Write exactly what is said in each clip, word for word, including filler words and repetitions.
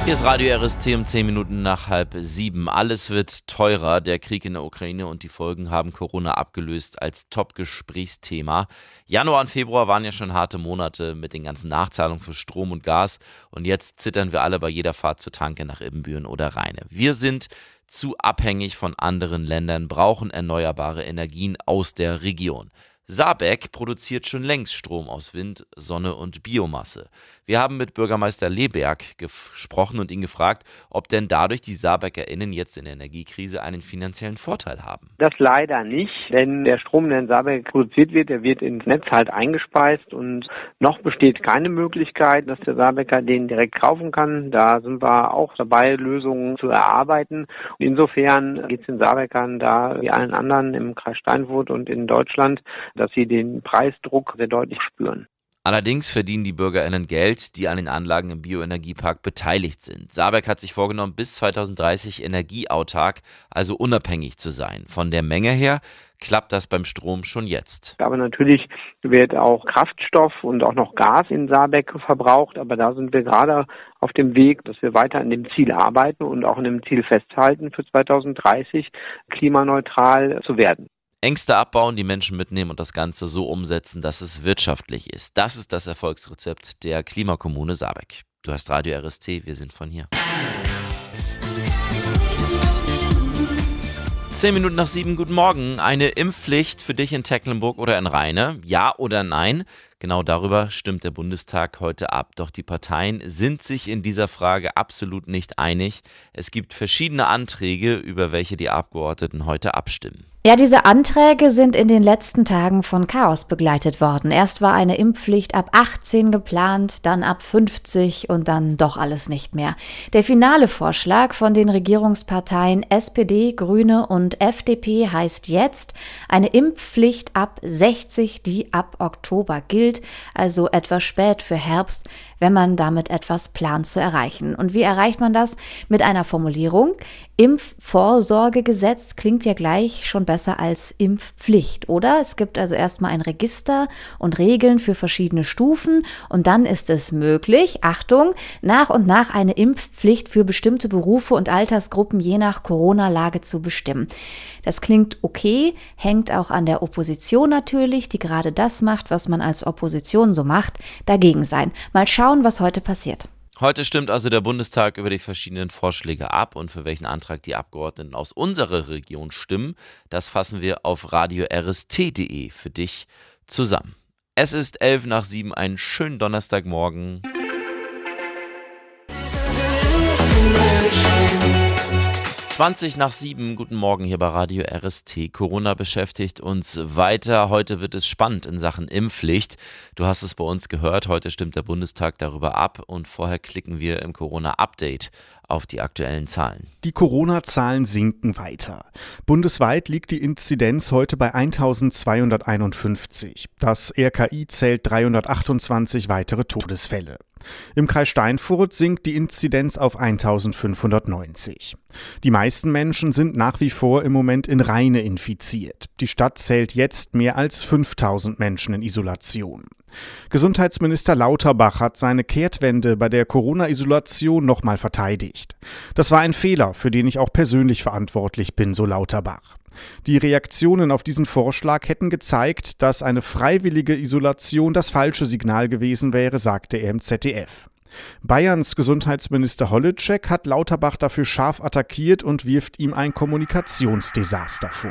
Hier ist Radio R S T um zehn Minuten nach halb sieben. Alles wird teurer. Der Krieg in der Ukraine und die Folgen haben Corona abgelöst als Top-Gesprächsthema. Januar und Februar waren ja schon harte Monate mit den ganzen Nachzahlungen für Strom und Gas. Und jetzt zittern wir alle bei jeder Fahrt zur Tanke nach Ibbenbüren oder Rheine. Wir sind zu abhängig von anderen Ländern, brauchen erneuerbare Energien aus der Region. SABEC produziert schon längst Strom aus Wind, Sonne und Biomasse. Wir haben mit Bürgermeister Leberg gesprochen und ihn gefragt, ob denn dadurch die SABECerinnen jetzt in der Energiekrise einen finanziellen Vorteil haben. Das leider nicht, denn der Strom, der in SABEC produziert wird, der wird ins Netz halt eingespeist und noch besteht keine Möglichkeit, dass der SABECer den direkt kaufen kann. Da sind wir auch dabei, Lösungen zu erarbeiten. Und insofern geht es den SABECern da wie allen anderen im Kreis Steinfurt und in Deutschland, dass sie den Preisdruck sehr deutlich spüren. Allerdings verdienen die BürgerInnen Geld, die an den Anlagen im Bioenergiepark beteiligt sind. SABEC hat sich vorgenommen, bis zweitausenddreißig energieautark, also unabhängig zu sein. Von der Menge her klappt das beim Strom schon jetzt. Aber natürlich wird auch Kraftstoff und auch noch Gas in SABEC verbraucht. Aber da sind wir gerade auf dem Weg, dass wir weiter an dem Ziel arbeiten und auch an dem Ziel festhalten, für zweitausenddreißig klimaneutral zu werden. Ängste abbauen, die Menschen mitnehmen und das Ganze so umsetzen, dass es wirtschaftlich ist. Das ist das Erfolgsrezept der Klimakommune SABEC. Du hast Radio R S T, wir sind von hier. Zehn Minuten nach sieben, guten Morgen. Eine Impfpflicht für dich in Tecklenburg oder in Rheine? Ja oder nein? Genau darüber stimmt der Bundestag heute ab. Doch die Parteien sind sich in dieser Frage absolut nicht einig. Es gibt verschiedene Anträge, über welche die Abgeordneten heute abstimmen. Ja, diese Anträge sind in den letzten Tagen von Chaos begleitet worden. Erst war eine Impfpflicht ab achtzehn geplant, dann ab fünfzig und dann doch alles nicht mehr. Der finale Vorschlag von den Regierungsparteien S P D, Grüne und F D P heißt jetzt eine Impfpflicht ab sechzig, die ab Oktober gilt, also etwas spät für Herbst, wenn man damit etwas plant zu erreichen. Und wie erreicht man das? Mit einer Formulierung. Impfvorsorgegesetz klingt ja gleich schon besser als Impfpflicht, oder? Es gibt also erstmal ein Register und Regeln für verschiedene Stufen und dann ist es möglich, Achtung, nach und nach eine Impfpflicht für bestimmte Berufe und Altersgruppen je nach Corona-Lage zu bestimmen. Das klingt okay, hängt auch an der Opposition natürlich, die gerade das macht, was man als Opposition so macht, dagegen sein. Mal schauen, was heute passiert. Heute stimmt also der Bundestag über die verschiedenen Vorschläge ab und für welchen Antrag die Abgeordneten aus unserer Region stimmen, das fassen wir auf radio r s t punkt d e für dich zusammen. Es ist elf nach sieben, einen schönen Donnerstagmorgen. zwanzig nach sieben, guten Morgen hier bei Radio R S T. Corona beschäftigt uns weiter. Heute wird es spannend in Sachen Impfpflicht. Du hast es bei uns gehört, heute stimmt der Bundestag darüber ab und vorher klicken wir im Corona-Update auf die aktuellen Zahlen. Die Corona-Zahlen sinken weiter. Bundesweit liegt die Inzidenz heute bei eintausendzweihunderteinundfünfzig. Das R K I zählt dreihundertachtundzwanzig weitere Todesfälle. Im Kreis Steinfurt sinkt die Inzidenz auf eintausendfünfhundertneunzig. Die meisten Menschen sind nach wie vor im Moment in Rheine infiziert. Die Stadt zählt jetzt mehr als fünftausend Menschen in Isolation. Gesundheitsminister Lauterbach hat seine Kehrtwende bei der Corona-Isolation nochmal verteidigt. Das war ein Fehler, für den ich auch persönlich verantwortlich bin, so Lauterbach. Die Reaktionen auf diesen Vorschlag hätten gezeigt, dass eine freiwillige Isolation das falsche Signal gewesen wäre, sagte er im Z D F. Bayerns Gesundheitsminister Holitschek hat Lauterbach dafür scharf attackiert und wirft ihm ein Kommunikationsdesaster vor.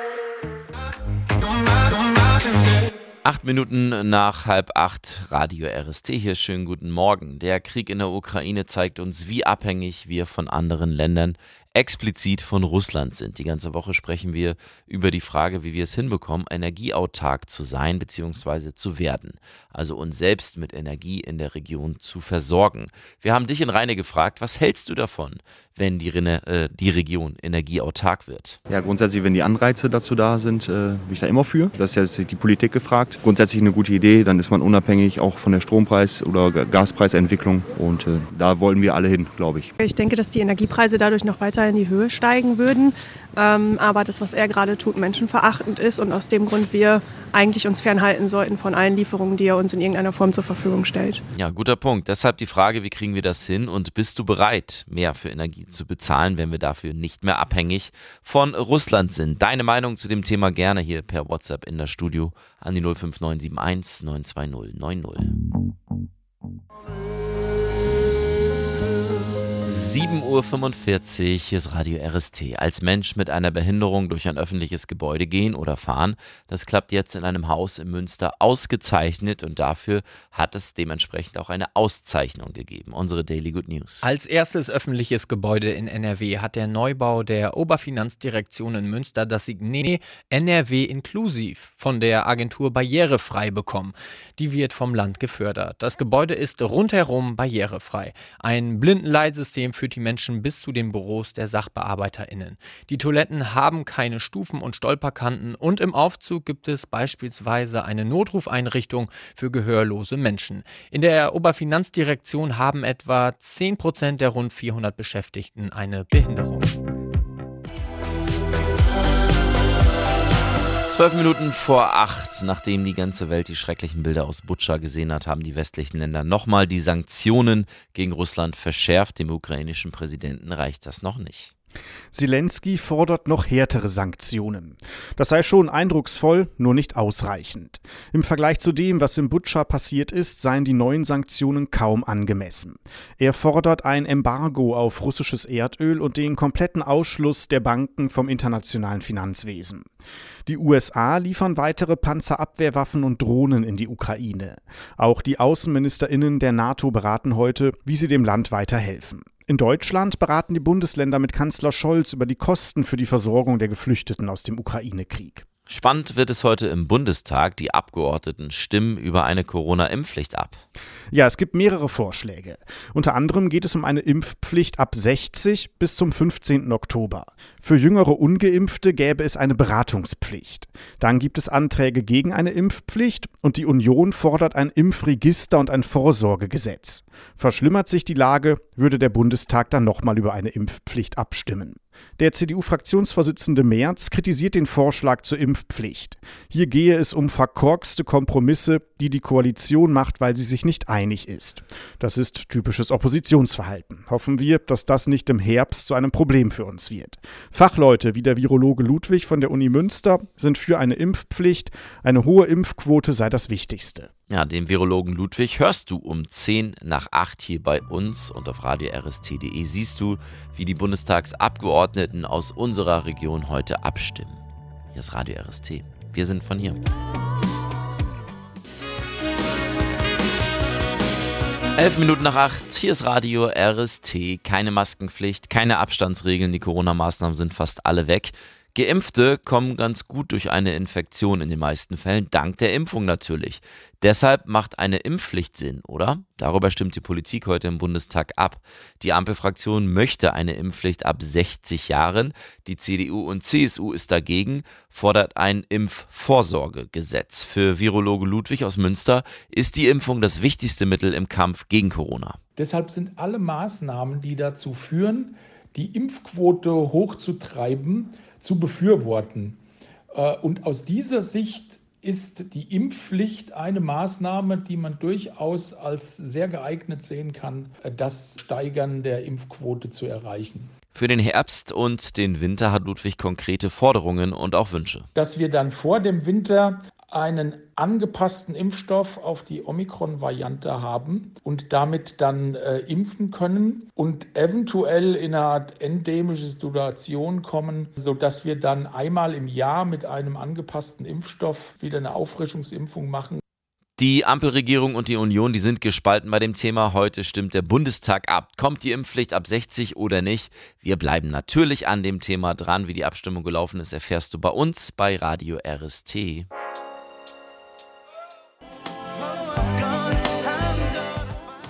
Acht Minuten nach halb acht, Radio R S T hier, schönen guten Morgen. Der Krieg in der Ukraine zeigt uns, wie abhängig wir von anderen Ländern, explizit von Russland sind. Die ganze Woche sprechen wir über die Frage, wie wir es hinbekommen, energieautark zu sein bzw. zu werden. Also uns selbst mit Energie in der Region zu versorgen. Wir haben dich in Rheine gefragt, was hältst du davon, wenn die, äh, die Region energieautark wird? Ja, grundsätzlich, wenn die Anreize dazu da sind, äh, bin ich da immer für. Das ist jetzt die Politik gefragt. Grundsätzlich eine gute Idee, dann ist man unabhängig auch von der Strompreis- oder Gaspreisentwicklung und äh, da wollen wir alle hin, glaube ich. Ich denke, dass die Energiepreise dadurch noch weiter weiter in die Höhe steigen würden. Ähm, aber das, was er gerade tut, menschenverachtend ist und aus dem Grund wir eigentlich uns fernhalten sollten von allen Lieferungen, die er uns in irgendeiner Form zur Verfügung stellt. Ja, guter Punkt. Deshalb die Frage, wie kriegen wir das hin und bist du bereit, mehr für Energie zu bezahlen, wenn wir dafür nicht mehr abhängig von Russland sind? Deine Meinung zu dem Thema gerne hier per WhatsApp in das Studio an die null fünf neun sieben eins neun zwei null neun null. sieben Uhr fünfundvierzig, hier ist Radio R S T. Als Mensch mit einer Behinderung durch ein öffentliches Gebäude gehen oder fahren, das klappt jetzt in einem Haus in Münster ausgezeichnet und dafür hat es dementsprechend auch eine Auszeichnung gegeben. Unsere Daily Good News. Als erstes öffentliches Gebäude in N R W hat der Neubau der Oberfinanzdirektion in Münster das Signet N R W Inklusiv von der Agentur Barrierefrei bekommen. Die wird vom Land gefördert. Das Gebäude ist rundherum barrierefrei. Ein Blindenleitsystem führt die Menschen bis zu den Büros der SachbearbeiterInnen. Die Toiletten haben keine Stufen und Stolperkanten und im Aufzug gibt es beispielsweise eine Notrufeinrichtung für gehörlose Menschen. In der Oberfinanzdirektion haben etwa zehn Prozent der rund vierhundert Beschäftigten eine Behinderung. Zwölf Minuten vor acht, nachdem die ganze Welt die schrecklichen Bilder aus Butscha gesehen hat, haben die westlichen Länder nochmal die Sanktionen gegen Russland verschärft. Dem ukrainischen Präsidenten reicht das noch nicht. Zelensky fordert noch härtere Sanktionen. Das sei schon eindrucksvoll, nur nicht ausreichend. Im Vergleich zu dem, was in Butscha passiert ist, seien die neuen Sanktionen kaum angemessen. Er fordert ein Embargo auf russisches Erdöl und den kompletten Ausschluss der Banken vom internationalen Finanzwesen. Die U S A liefern weitere Panzerabwehrwaffen und Drohnen in die Ukraine. Auch die AußenministerInnen der NATO beraten heute, wie sie dem Land weiterhelfen. In Deutschland beraten die Bundesländer mit Kanzler Scholz über die Kosten für die Versorgung der Geflüchteten aus dem Ukraine-Krieg. Spannend wird es heute im Bundestag. Die Abgeordneten stimmen über eine Corona-Impfpflicht ab. Ja, es gibt mehrere Vorschläge. Unter anderem geht es um eine Impfpflicht ab sechzig bis zum fünfzehnten Oktober. Für jüngere Ungeimpfte gäbe es eine Beratungspflicht. Dann gibt es Anträge gegen eine Impfpflicht und die Union fordert ein Impfregister und ein Vorsorgegesetz. Verschlimmert sich die Lage, würde der Bundestag dann nochmal über eine Impfpflicht abstimmen. Der C D U-Fraktionsvorsitzende Merz kritisiert den Vorschlag zur Impfpflicht. Hier gehe es um verkorkste Kompromisse, die die Koalition macht, weil sie sich nicht einig ist. Das ist typisches Oppositionsverhalten. Hoffen wir, dass das nicht im Herbst zu einem Problem für uns wird. Fachleute wie der Virologe Ludwig von der Uni Münster sind für eine Impfpflicht. Eine hohe Impfquote sei das Wichtigste. Ja, den Virologen Ludwig hörst du um zehn nach acht hier bei uns und auf radio r s t punkt d e siehst du, wie die Bundestagsabgeordneten aus unserer Region heute abstimmen. Hier ist Radio R S T. Wir sind von hier. Elf Minuten nach acht, hier ist Radio R S T. Keine Maskenpflicht, keine Abstandsregeln, die Corona-Maßnahmen sind fast alle weg. Geimpfte kommen ganz gut durch eine Infektion in den meisten Fällen, dank der Impfung natürlich. Deshalb macht eine Impfpflicht Sinn, oder? Darüber stimmt die Politik heute im Bundestag ab. Die Ampelfraktion möchte eine Impfpflicht ab sechzig Jahren. Die C D U und C S U ist dagegen, fordert ein Impfvorsorgegesetz. Für Virologe Ludwig aus Münster ist die Impfung das wichtigste Mittel im Kampf gegen Corona. Deshalb sind alle Maßnahmen, die dazu führen, die Impfquote hochzutreiben, zu befürworten. Und aus dieser Sicht ist die Impfpflicht eine Maßnahme, die man durchaus als sehr geeignet sehen kann, das Steigern der Impfquote zu erreichen. Für den Herbst und den Winter hat Ludwig konkrete Forderungen und auch Wünsche. Dass wir dann vor dem Winter einen angepassten Impfstoff auf die Omikron-Variante haben und damit dann äh, impfen können und eventuell in eine Art endemische Situation kommen, sodass wir dann einmal im Jahr mit einem angepassten Impfstoff wieder eine Auffrischungsimpfung machen. Die Ampelregierung und die Union, die sind gespalten bei dem Thema. Heute stimmt der Bundestag ab. Kommt die Impfpflicht ab sechzig oder nicht? Wir bleiben natürlich an dem Thema dran. Wie die Abstimmung gelaufen ist, erfährst du bei uns bei Radio R S T.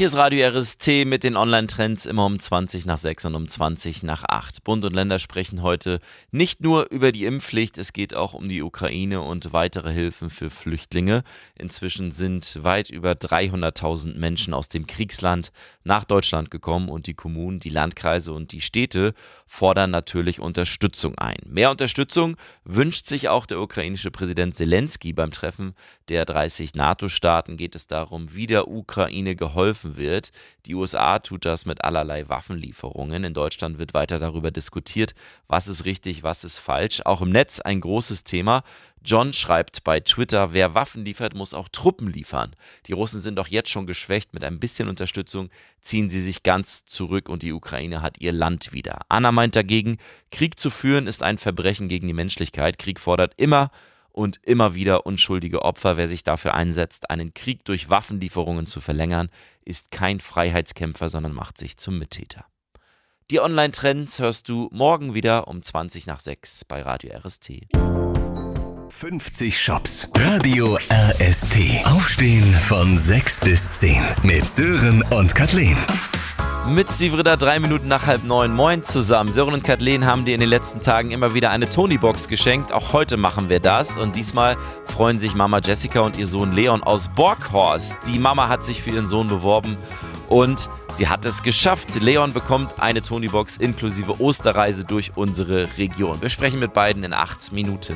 Hier ist Radio R S T mit den Online-Trends immer um zwanzig nach sechs und um zwanzig nach acht. Bund und Länder sprechen heute nicht nur über die Impfpflicht, es geht auch um die Ukraine und weitere Hilfen für Flüchtlinge. Inzwischen sind weit über dreihunderttausend Menschen aus dem Kriegsland nach Deutschland gekommen und die Kommunen, die Landkreise und die Städte fordern natürlich Unterstützung ein. Mehr Unterstützung wünscht sich auch der ukrainische Präsident Zelensky. Beim Treffen der dreißig NATO-Staaten geht es darum, wie der Ukraine geholfen wird. Die U S A tut das mit allerlei Waffenlieferungen. In Deutschland wird weiter darüber diskutiert, was ist richtig, was ist falsch. Auch im Netz ein großes Thema. John schreibt bei Twitter, wer Waffen liefert, muss auch Truppen liefern. Die Russen sind doch jetzt schon geschwächt. Mit ein bisschen Unterstützung ziehen sie sich ganz zurück und die Ukraine hat ihr Land wieder. Anna meint dagegen, Krieg zu führen ist ein Verbrechen gegen die Menschlichkeit. Krieg fordert immer und immer wieder unschuldige Opfer. Wer sich dafür einsetzt, einen Krieg durch Waffenlieferungen zu verlängern, ist kein Freiheitskämpfer, sondern macht sich zum Mittäter. Die Online-Trends hörst du morgen wieder um zwanzig nach sechs bei Radio R S T. fünfzig Shops. Radio R S T. Aufstehen von sechs bis zehn mit Sören und Kathleen. Mit Steve Ritter, drei Minuten nach halb neun. Moin zusammen. Sören und Kathleen haben dir in den letzten Tagen immer wieder eine Tony-Box geschenkt. Auch heute machen wir das. Und diesmal freuen sich Mama Jessica und ihr Sohn Leon aus Borghorst. Die Mama hat sich für ihren Sohn beworben und sie hat es geschafft. Leon bekommt eine Tony-Box inklusive Osterreise durch unsere Region. Wir sprechen mit beiden in acht Minuten.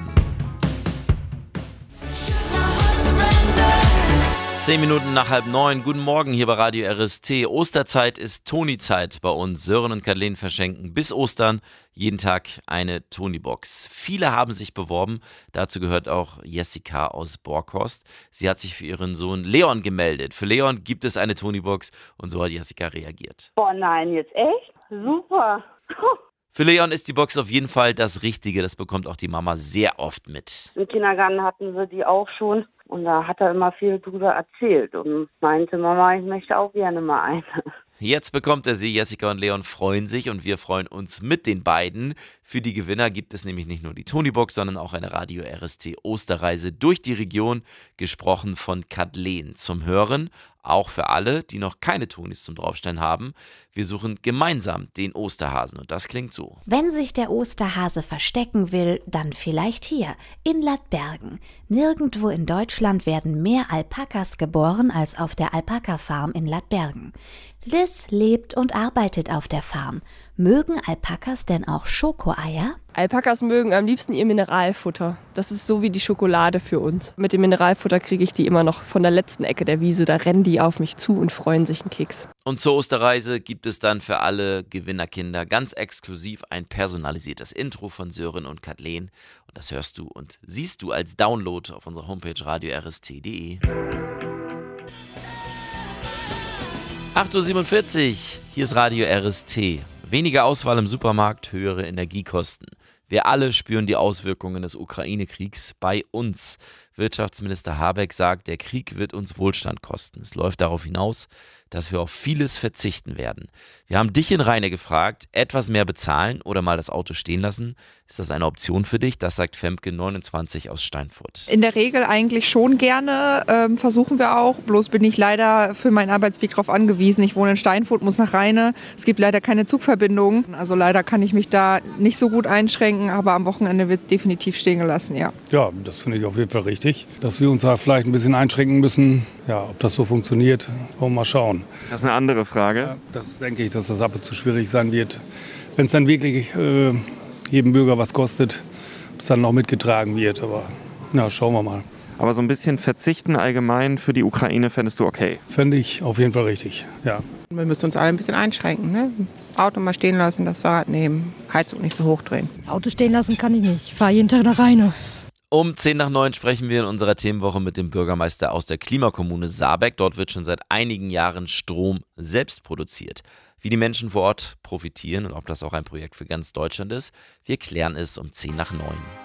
Zehn Minuten nach halb neun. Guten Morgen hier bei Radio R S T. Osterzeit ist Toni-Zeit bei uns. Sören und Kathleen verschenken bis Ostern jeden Tag eine Toni-Box. Viele haben sich beworben. Dazu gehört auch Jessica aus Borghorst. Sie hat sich für ihren Sohn Leon gemeldet. Für Leon gibt es eine Toni-Box und so hat Jessica reagiert. Boah, nein, jetzt echt? Super. Für Leon ist die Box auf jeden Fall das Richtige. Das bekommt auch die Mama sehr oft mit. Im Kindergarten hatten wir die auch schon. Und da hat er immer viel drüber erzählt und meinte, Mama, ich möchte auch gerne mal eine. Jetzt bekommt er sie. Jessica und Leon freuen sich und wir freuen uns mit den beiden. Für die Gewinner gibt es nämlich nicht nur die Toni-Box, sondern auch eine Radio R S T Osterreise durch die Region, gesprochen von Kathleen. Zum Hören, auch für alle, die noch keine Tonis zum Draufstellen haben. Wir suchen gemeinsam den Osterhasen und das klingt so. Wenn sich der Osterhase verstecken will, dann vielleicht hier, in Lattbergen. Nirgendwo in Deutschland werden mehr Alpakas geboren als auf der Alpaka-Farm in Lattbergen. Liz lebt und arbeitet auf der Farm. Mögen Alpakas denn auch Schokoeier? Alpakas mögen am liebsten ihr Mineralfutter. Das ist so wie die Schokolade für uns. Mit dem Mineralfutter kriege ich die immer noch von der letzten Ecke der Wiese. Da rennen die auf mich zu und freuen sich einen Keks. Und zur Osterreise gibt es dann für alle Gewinnerkinder ganz exklusiv ein personalisiertes Intro von Sören und Kathleen. Und das hörst du und siehst du als Download auf unserer Homepage radio r s t punkt d e. acht Uhr siebenundvierzig, hier ist Radio R S T. Weniger Auswahl im Supermarkt, höhere Energiekosten. Wir alle spüren die Auswirkungen des Ukraine-Kriegs bei uns. Wirtschaftsminister Habeck sagt, der Krieg wird uns Wohlstand kosten. Es läuft darauf hinaus, dass wir auf vieles verzichten werden. Wir haben dich in Rheine gefragt, etwas mehr bezahlen oder mal das Auto stehen lassen. Ist das eine Option für dich? Das sagt Femke neunundzwanzig aus Steinfurt. In der Regel eigentlich schon gerne, ähm, versuchen wir auch. Bloß bin ich leider für meinen Arbeitsweg darauf angewiesen. Ich wohne in Steinfurt, muss nach Rheine. Es gibt leider keine Zugverbindung. Also leider kann ich mich da nicht so gut einschränken, aber am Wochenende wird es definitiv stehen gelassen, ja. Ja, das finde ich auf jeden Fall richtig. Dass wir uns da vielleicht ein bisschen einschränken müssen. Ja, ob das so funktioniert, wollen wir mal schauen. Das ist eine andere Frage. Ja, das denke ich, dass das ab und zu schwierig sein wird. Wenn es dann wirklich äh, jedem Bürger was kostet, ob es dann noch mitgetragen wird. Aber na, schauen wir mal. Aber so ein bisschen verzichten allgemein für die Ukraine fändest du okay? Fände ich auf jeden Fall richtig, ja. Wir müssen uns alle ein bisschen einschränken, ne? Auto mal stehen lassen, das Fahrrad nehmen, Heizung nicht so hochdrehen. Auto stehen lassen kann ich nicht, ich fahre jeden Tag nach Rheine. Um zehn nach neun sprechen wir in unserer Themenwoche mit dem Bürgermeister aus der Klimakommune Saarbeck. Dort wird schon seit einigen Jahren Strom selbst produziert. Wie die Menschen vor Ort profitieren und ob das auch ein Projekt für ganz Deutschland ist, wir klären es um zehn nach neun.